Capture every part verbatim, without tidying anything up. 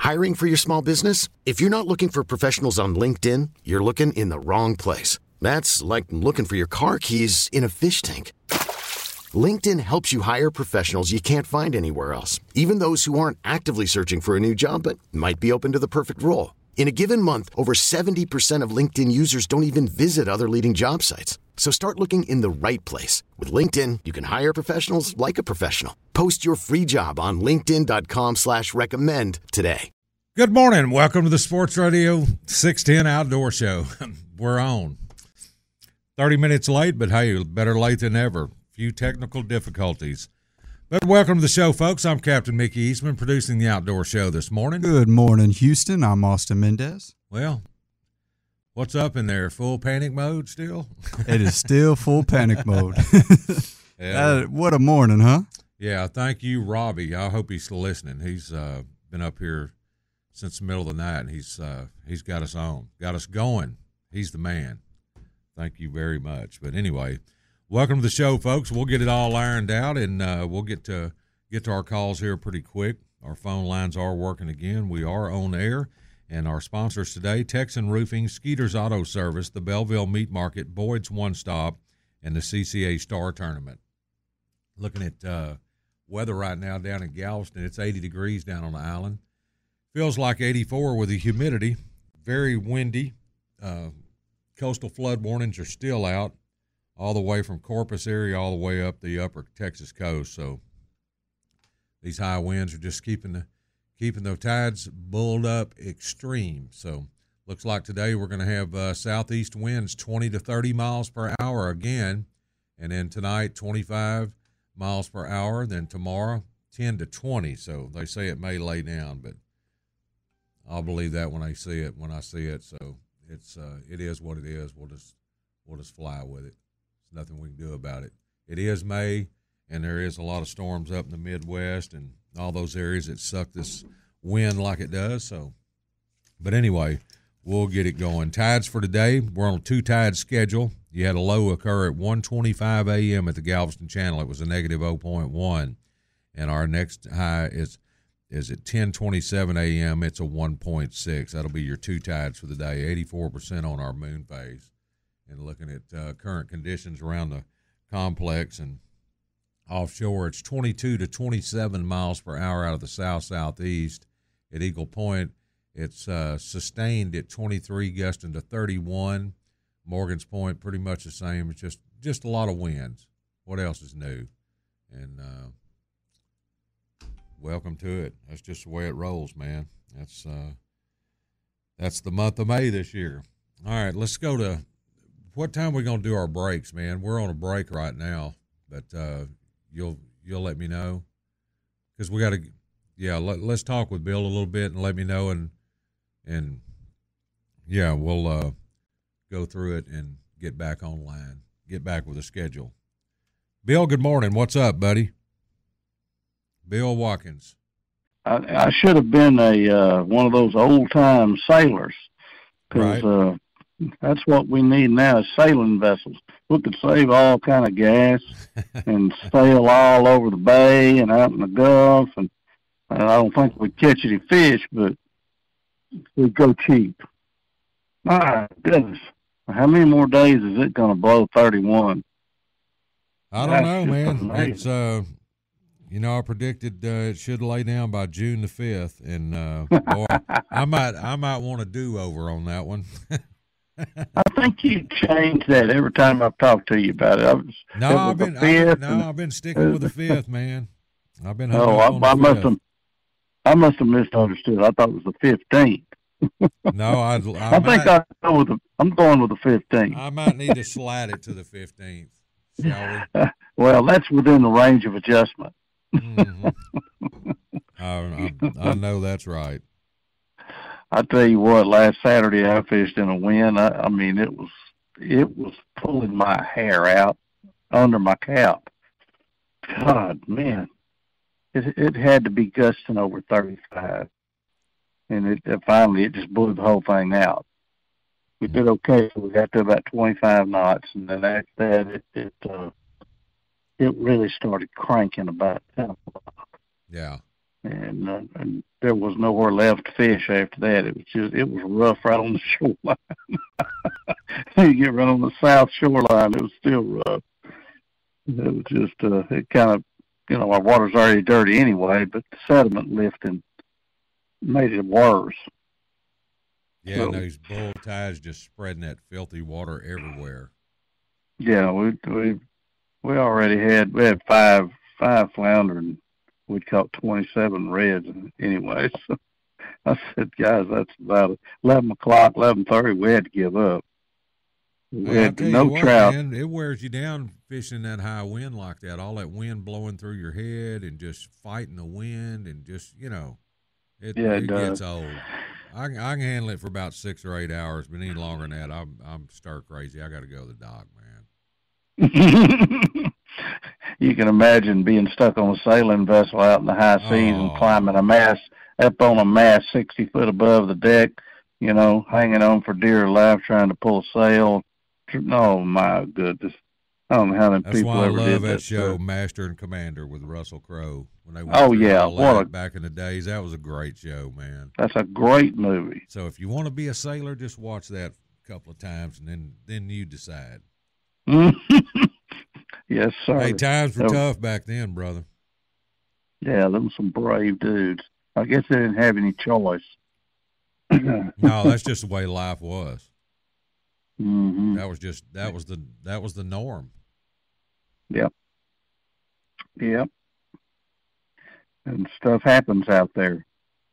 Hiring for your small business? If you're not looking for professionals on LinkedIn, you're looking in the wrong place. That's like looking for your car keys in a fish tank. LinkedIn helps you hire professionals you can't find anywhere else, even those who aren't actively searching for a new job but might be open to the perfect role. In a given month, over seventy percent of LinkedIn users don't even visit other leading job sites. So start looking in the right place. With LinkedIn, you can hire professionals like a professional. Post your free job on linkedin.com slash recommend today. Good morning. Welcome to the Sports Radio six ten Outdoor Show. We're on. thirty minutes late, but hey, better late than ever. Few technical difficulties. But welcome to the show, folks. I'm Captain Mickey Eastman, producing the Outdoor Show this morning. Good morning, Houston. I'm Austin Mendez. Well, what's up in there? Full panic mode still? It is still full panic mode. Yeah. uh, what a morning, huh? Yeah, thank you, Robbie. I hope he's still listening. He's uh, been up here since the middle of the night, and he's uh, he's got us on, got us going. He's the man. Thank you very much. But anyway, welcome to the show, folks. We'll get it all ironed out, and uh, we'll get to get to our calls here pretty quick. Our phone lines are working again. We are on air, and our sponsors today, Texan Roofing, Skeeter's Auto Service, the Belleville Meat Market, Boyd's One Stop, and the C C A Star Tournament. Looking at uh, weather right now down in Galveston, it's eighty degrees down on the island. Feels like eighty-four with the humidity. Very windy. Uh, coastal flood warnings are still out, all the way from Corpus area all the way up the upper Texas coast. So these high winds are just keeping the keeping the tides bulled up extreme. So looks like today we're going to have uh, southeast winds twenty to thirty miles per hour again, and then tonight twenty-five miles per hour. Then tomorrow ten to twenty. So they say it may lay down, but I'll believe that when I see it. When I see it, so it's uh, it is what it is. We'll just we'll just fly with it. There's nothing we can do about it. It is May, and there is a lot of storms up in the Midwest and all those areas that suck this wind like it does. So, but anyway, we'll get it going. Tides for today. We're on a two-tide schedule. You had a low occur at one twenty-five a.m. at the Galveston Channel. It was a negative zero point one, and our next high is is at ten twenty-seven a.m. It's a one point six. That'll be your two tides for the day. eighty-four percent on our moon phase. And looking at uh, current conditions around the complex and offshore, it's twenty-two to twenty-seven miles per hour out of the south-southeast. At Eagle Point, it's uh, sustained at twenty-three, gusting to thirty-one. Morgan's Point, pretty much the same. It's just, just a lot of winds. What else is new? And uh, welcome to it. That's just the way it rolls, man. That's uh, that's the month of May this year. All right, let's go to what time are we going to do our breaks, man? We're on a break right now, but uh, you'll you'll let me know because we got to, yeah. Let, let's talk with Bill a little bit and let me know, and and yeah, we'll uh, go through it and get back online, get back with a schedule. Bill, good morning. What's up, buddy? Bill Watkins. I, I should have been a uh, one of those old time sailors, because right. uh, that's what we need now is sailing vessels. We could save all kind of gas and sail all over the bay and out in the Gulf, and I don't think we'd catch any fish, but we'd go cheap. My goodness, how many more days is it going to blow thirty-one? I don't That's know, man. amazing. It's uh. You know, I predicted uh, it should lay down by June the fifth, and uh, boy, I might, I might want a do-over on that one. I think you change that every time I've talked to you about it. I was, no, it was I've been, the I've been, fifth no, and, I've been sticking with the fifth, man. I've been. Oh, I, on I the must fifth. have, I must have misunderstood. I thought it was the fifteenth. No, I, I, I, might, think I go with the. I'm going with the fifteenth. I might need to slide it to the fifteenth. Shall we? Well, that's within the range of adjustment. Mm-hmm. I, I, I know that's right. I tell you what, last Saturday I fished in a wind. I, I mean, it was it was pulling my hair out under my cap. God, man, it it had to be gusting over thirty-five, and it, it finally it just blew the whole thing out. We did okay. We got to about twenty-five knots, and then after that, it it uh, it really started cranking about ten o'clock. Yeah. and, uh, and there was nowhere left to fish after that. It was just it was rough right on the shoreline. You get right on the south shoreline, it was still rough. It was just uh, it kind of, you know, our water's already dirty anyway, but the sediment lifting made it worse. Yeah, so, and those bull tides just spreading that filthy water everywhere. Yeah, we we we already had we had five five flounder, and we caught twenty-seven reds anyway. So I said, guys, that's about eleven o'clock, eleven thirty. We had to give up. We Well, had I tell no you what, trout. man, it wears you down fishing that high wind like that. All that wind blowing through your head and just fighting the wind and just, you know, it, Yeah, it it does. gets old. I, can- I can handle it for about six or eight hours, but any longer than that, I'm I'm stir crazy. I got to go to the dock, man. You can imagine being stuck on a sailing vessel out in the high seas and Oh. climbing a mast up on a mast sixty foot above the deck, you know, hanging on for dear life, trying to pull sail. Oh my goodness! I don't know how many That's people why I ever did love that that show, stuff. Master and Commander, with Russell Crowe. When they went Oh, through yeah, all what that a- back in the days, that was a great show, man. That's a great movie. So if you want to be a sailor, just watch that a couple of times, and then then you decide. Yes, sir. Hey, times were That was- tough back then, brother. Yeah, them some brave dudes. I guess they didn't have any choice. No, that's just the way life was. hmm That was just that was the that was the norm. Yep. Yep. And stuff happens out there.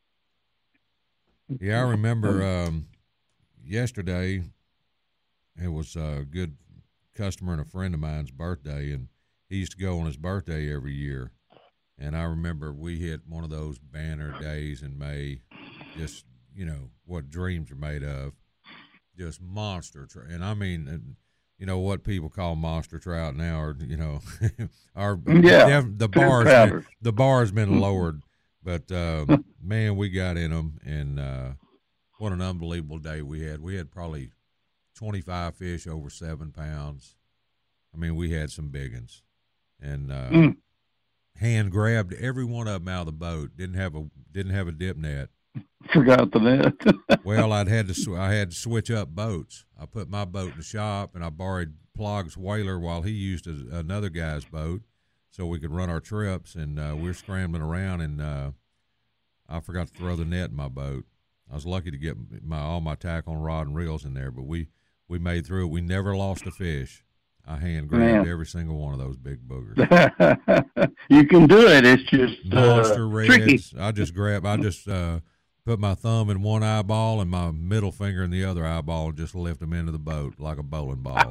Yeah, I remember um, yesterday. It was a good customer and a friend of mine's birthday, and he used to go on his birthday every year. And I remember we hit one of those banner days in May, just, you know, what dreams are made of, just monster trout. And I mean, uh, you know, what people call monster trout now are, you know, are Yeah, the pound bar's pounders. been, the bar's been lowered, but uh, man, we got in them, and uh, what an unbelievable day we had. We had probably twenty-five fish over seven pounds. I mean, we had some big ones, and uh, Mm. hand grabbed every one of them out of the boat. Didn't have a didn't have a dip net. Forgot the net. Well, I'd had to sw- I had to switch up boats. I put my boat in the shop, and I borrowed Plog's whaler while he used a, another guy's boat, so we could run our trips. And uh, we're scrambling around, and uh, I forgot to throw the net in my boat. I was lucky to get my all my tackle and rod and reels in there, but we we made through it. We never lost a fish. I hand grabbed Man. every single one of those big boogers. You can do it. It's just Monster uh, reds. tricky. I just grab. I just uh, put my thumb in one eyeball and my middle finger in the other eyeball, and just lift them into the boat like a bowling ball.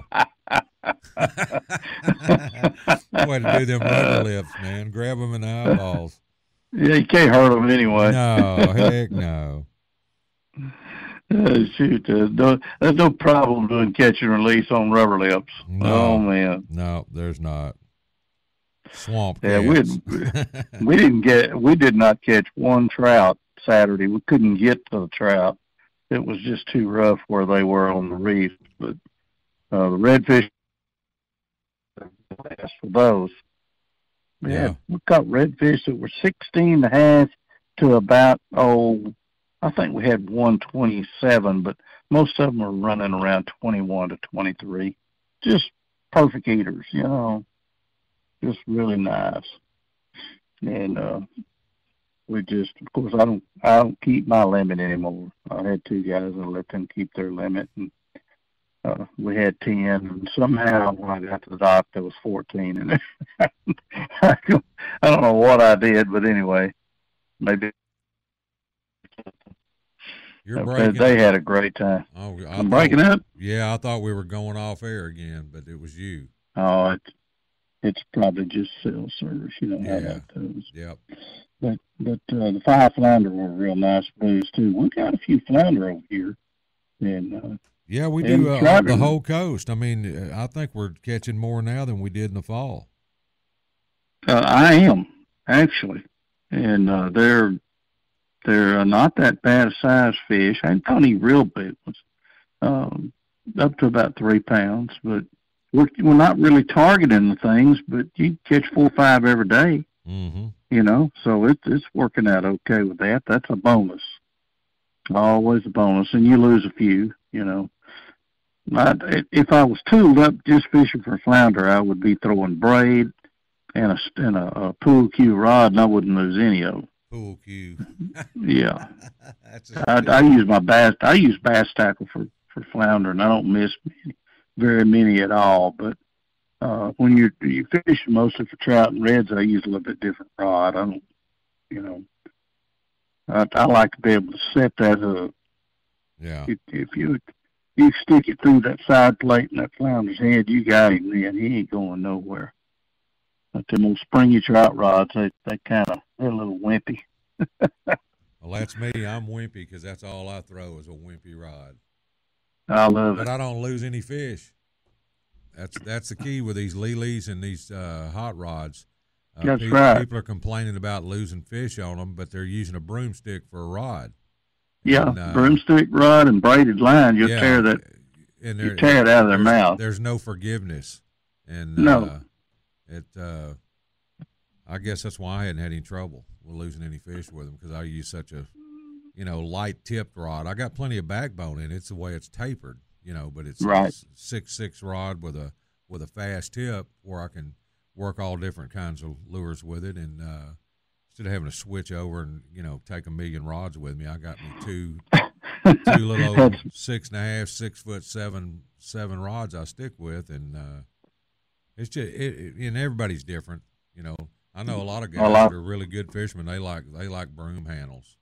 Way to do them rubber lips, man. Grab them in the eyeballs. Yeah, you can't hurt them anyway. No, heck no. Uh, shoot, uh, no, there's no problem doing catch and release on rubber lips. No. Oh man, No, there's not. Swamp yeah, we cats. we didn't get we did not catch one trout Saturday. We couldn't get to the trout. It was just too rough where they were on the reef. But uh, the redfish, for those. We Yeah. had, we caught redfish that were sixteen and a half to about, oh, I think we had one twenty-seven, but most of them were running around twenty-one to twenty-three. Just perfect eaters, you know, just really nice. And uh, we just, of course, I don't, I don't keep my limit anymore. I had two guys and I let them keep their limit, and uh, we had ten. And somehow when I got to the dock, there was fourteen, and I don't know what I did, but anyway, maybe. You're Uh, breaking. They had a great time. Oh, I I'm thought- breaking up. Yeah, I thought we were going off air again, but it was you. Oh, it's it's probably just cell service. You know how Yeah. that goes. Yep. But but uh, the five flounder were real nice blues too. We got a few flounder over here, and uh, Yeah, we And do uh, trout the are- whole coast. I mean, uh, I think we're catching more now than we did in the fall. uh, I am actually, and uh, they're they're uh, not that bad a size fish. I ain't got any real big ones, um, up to about three pounds. But we're we're not really targeting the things. But you catch four or five every day. Mm-hmm. You know, so it, it's working out okay with that. That's a bonus. Always a bonus, and you lose a few, you know. I, if I was tooled up just fishing for flounder, I would be throwing braid and a, and a, a pool cue rod, and I wouldn't lose any of them. Pool cue. Yeah. That's I, I use my bass. I use bass tackle for, for flounder, and I don't miss many, very many at all. But uh, when you're you fishing mostly for trout and reds, I use a little bit different rod. I don't, you know. I, I like to be able to set that up. Yeah. If, if you you stick it through that side plate in that flounder's head, you got him. Then he ain't going nowhere. But them old springy trout rods, they they kind of they're a little wimpy. Well, that's me. I'm wimpy because that's all I throw is a wimpy rod. I love but it. I don't lose any fish. That's that's the key with these Leelys and these uh, hot rods. Uh, That's pe- right. People are complaining about losing fish on them, but they're using a broomstick for a rod. Yeah, and, uh, broomstick rod and braided line, you'll yeah, tear that. And You tear it out of their there's, mouth. There's no forgiveness, and No. uh, it. Uh, I guess that's why I hadn't had any trouble with losing any fish with them because I use such a, you know, light tipped rod. I got plenty of backbone in it. It's the way it's tapered, you know, but it's Right. a six six rod with a with a fast tip where I can work all different kinds of lures with it, and uh, instead of having to switch over and you know take a million rods with me, I got me two two little six and a half, six foot seven seven rods I stick with, and uh, it's just it, it, and everybody's different, you know. I know a lot of guys A lot. that are really good fishermen. They like they like broom handles.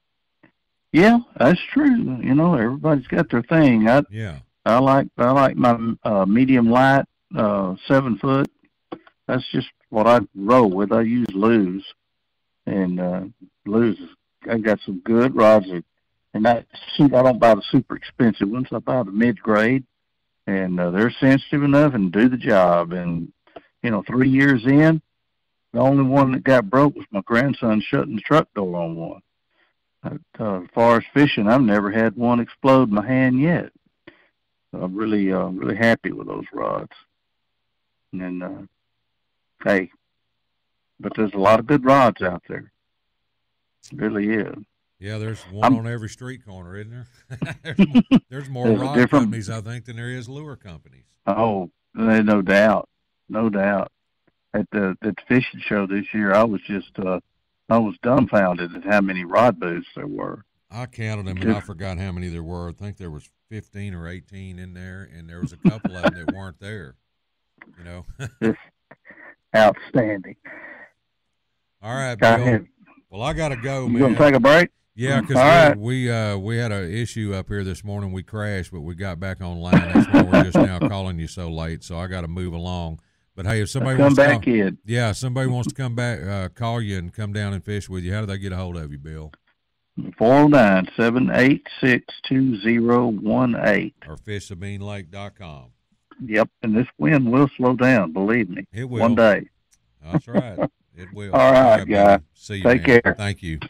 Yeah, that's true. You know, everybody's got their thing. I Yeah, I like I like my uh, medium light uh, seven foot. That's just what I roll with. I use Lew's, and uh, Lew's. I got some good rods, that, and that I don't buy the super expensive ones. I buy the mid grade, and uh, they're sensitive enough and do the job. And you know, three years in, the only one that got broke was my grandson shutting the truck door on one. Uh, as far as fishing, I've never had one explode in my hand yet. I'm really, uh, really happy with those rods. And uh, hey, but there's a lot of good rods out there. It really is. yeah. There's one I'm, on every street corner, isn't there? there's, more, there's more There's a rod different- companies, I think, than there is lure companies. Oh, no doubt, no doubt. At the at the fishing show this year, I was just, uh, I was dumbfounded at how many rod booths there were. I counted them, and I forgot how many there were. I think there was fifteen or eighteen in there, and there was a couple of them that weren't there. You know. Just outstanding. All right, Go Bill. ahead. Well, I got to go, You man. gonna take a break? Yeah, because All we, right. we uh we had an issue up here this morning. We crashed, but we got back online. That's why we're just now calling you so late. So I got to move along. But hey, if somebody Come wants back to, in. yeah, if somebody wants to come back, uh, call you and come down and fish with you. How do they get a hold of you, Bill? four oh nine, seven eight six, two oh one eight. Or fish sabine lake dot com. Yep, and this wind will slow down, believe me. It will. One day. That's right. It will. All right, buddy. guy. See you, Take man. care. Thank you.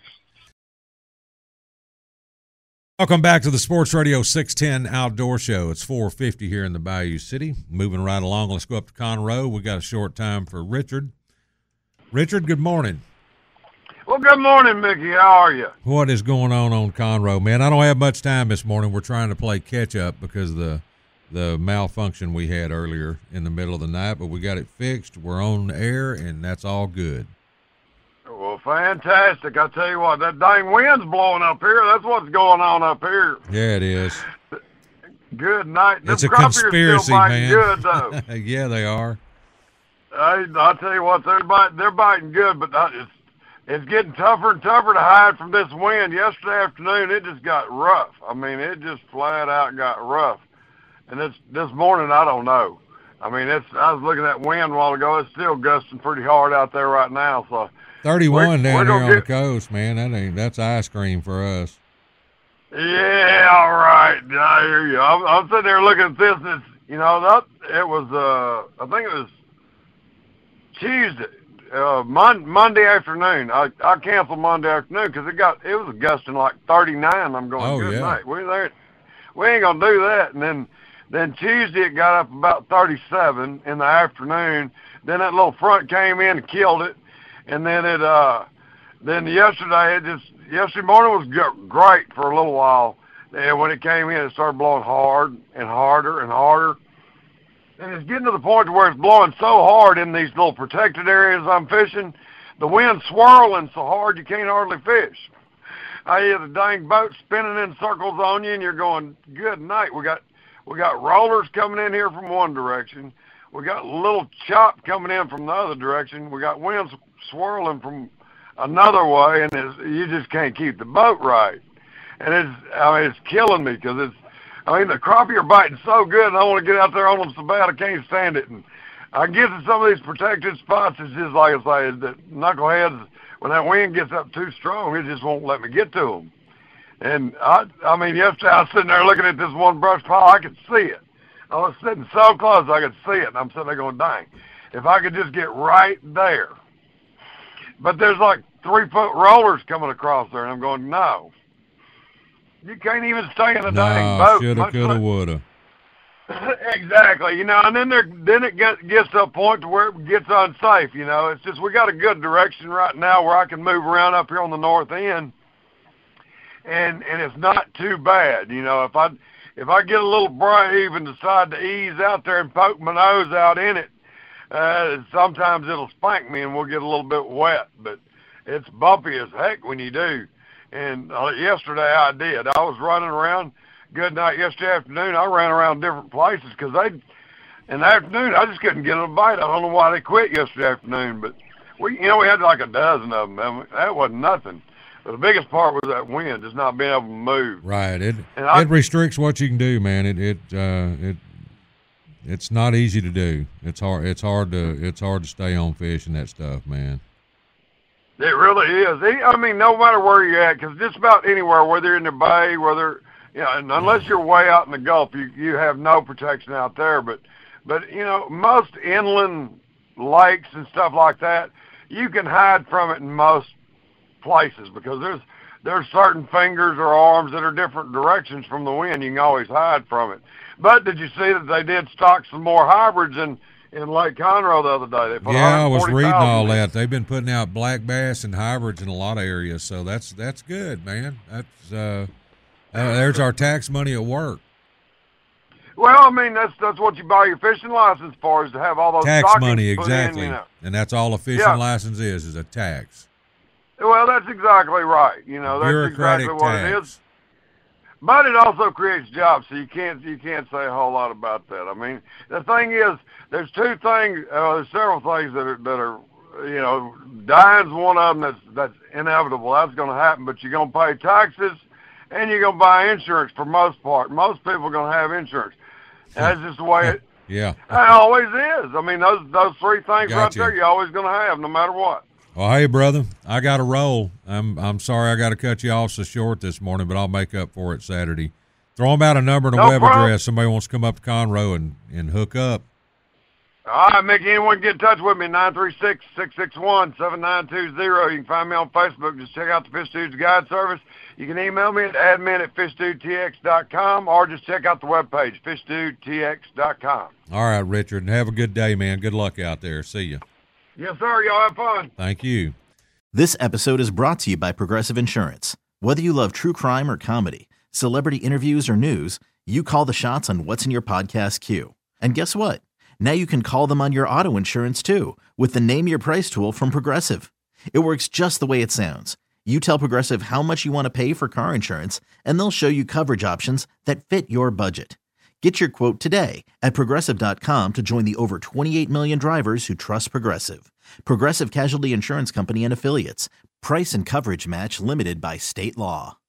Welcome back to the Sports Radio six ten Outdoor Show. It's four fifty here in the Bayou City. Moving right along, let's go up to Conroe. We got a short time for Richard. Richard, good morning. Well, good morning, Mickey. How are you? What is going on on Conroe, man? I don't have much time this morning. We're trying to play catch up because of the the malfunction we had earlier in the middle of the night, but we got it fixed. We're on air, and that's all good. Well, fantastic. I tell you what, that dang wind's blowing up here. That's what's going on up here. Yeah, it is. Good night. It's Them a crappies are conspiracy, still biting man. Good though. Yeah, they are. I I tell you what, they're biting. They're biting good, but it's it's getting tougher and tougher to hide from this wind. Yesterday afternoon, it just got rough. I mean, it just flat out got rough. And this this morning, I don't know. I mean, it's. I was looking at wind a while ago. It's still gusting pretty hard out there right now. So thirty-one we're, down we're here on get, the coast, man. That ain't that's ice cream for us. Yeah, all right. I hear you. I'm, I'm sitting there looking at this. And it's, you know, that it was. Uh, I think it was Tuesday, uh, Mon- Monday afternoon. I I canceled Monday afternoon because it got it was gusting like thirty-nine. I'm going. Oh, Good yeah. night. We there. We ain't gonna do that. And then. Then Tuesday it got up about thirty-seven in the afternoon. Then that little front came in and killed it. and then it uh, then yesterday it just yesterday morning was g- great for a little while, and when it came in, it started blowing hard and harder and harder, and it's getting to the point where it's blowing so hard in these little protected areas I'm fishing, the wind's swirling so hard you can't hardly fish. I hear the dang boat spinning in circles on you, and you're going, good night. We got we got rollers coming in here from one direction. We got little chop coming in from the other direction. We got winds swirling from another way, and it's, you just can't keep the boat right. And it's I mean it's killing me because it's I mean the crappie are biting so good, and I want to get out there on them so bad I can't stand it. And I get to some of these protected spots. It's just like I say, the knuckleheads. When that wind gets up too strong, it just won't let me get to them. And I, I mean, yesterday I was sitting there looking at this one brush pile. I could see it. I was sitting so close I could see it, and I'm sitting there going, dang, if I could just get right there. But there's like three-foot rollers coming across there, and I'm going, no. You can't even stay in a no, dang boat. Shoulda, coulda, like, woulda. Exactly, you know, and then there, then it get, gets to a point to where it gets unsafe, you know. It's just we got a good direction right now where I can move around up here on the north end, and and it's not too bad, you know. If I if I get a little brave and decide to ease out there and poke my nose out in it, uh, sometimes it'll spank me and we'll get a little bit wet, but it's bumpy as heck when you do. And uh, yesterday I did. I was running around. Good night yesterday afternoon. I ran around different places because they, in the afternoon, I just couldn't get a bite. I don't know why they quit yesterday afternoon, but we, you know, we had like a dozen of them. I mean, that wasn't nothing. But the biggest part was that wind, just not being able to move. Right. It and I, it restricts what you can do, man. It it uh, it it's not easy to do. It's hard. It's hard to it's hard to stay on fish and that stuff, man. It really is. I mean, no matter where you're at, because just about anywhere, whether you're in the bay, whether Yeah, and unless you're way out in the Gulf, you you have no protection out there. But, but you know, most inland lakes and stuff like that, you can hide from it in most places because there's there's certain fingers or arms that are different directions from the wind. You can always hide from it. But did you see that they did stock some more hybrids in, in Lake Conroe the other day? They put yeah, I was reading all in. that. They've been putting out black bass and hybrids in a lot of areas, so that's that's good, man. That's uh. Uh, there's our tax money at work. Well, I mean, that's that's what you buy your fishing license for, is to have all those tax money, put exactly. in, you know. And that's all a fishing Yeah. license is, is a tax. Well, that's exactly right. You know, that's Bureaucratic exactly what tax. it is. But it also creates jobs, so you can't you can't say a whole lot about that. I mean, the thing is, there's two things. Uh, there's several things that are that are you know, dying's one of them that's that's inevitable. That's going to happen. But you're going to pay taxes. And you're going to buy insurance for most part. Most people are going to have insurance. And that's just the way it, yeah. it always is. I mean, those those three things Gotcha. right there you're always going to have no matter what. Well, hey, brother, I got to roll. I'm I'm sorry I got to cut you off so short this morning, but I'll make up for it Saturday. Throw them out a number and a No web problem. address. Somebody wants to come up to Conroe and, and hook up. All right, Mickey, anyone get in touch with me, nine three six, six six one, seven nine two zero. You can find me on Facebook. Just check out the Fish Dudes Guide Service. You can email me at admin at fish dude t x dot com or just check out the webpage, fish dude t x dot com. All right, Richard, and have a good day, man. Good luck out there. See you. Yes, sir. Y'all have fun. Thank you. This episode is brought to you by Progressive Insurance. Whether you love true crime or comedy, celebrity interviews or news, you call the shots on what's in your podcast queue. And guess what? Now you can call them on your auto insurance too with the Name Your Price tool from Progressive. It works just the way it sounds. You tell Progressive how much you want to pay for car insurance, and they'll show you coverage options that fit your budget. Get your quote today at Progressive dot com to join the over twenty-eight million drivers who trust Progressive. Progressive Casualty Insurance Company and Affiliates. Price and coverage match limited by state law.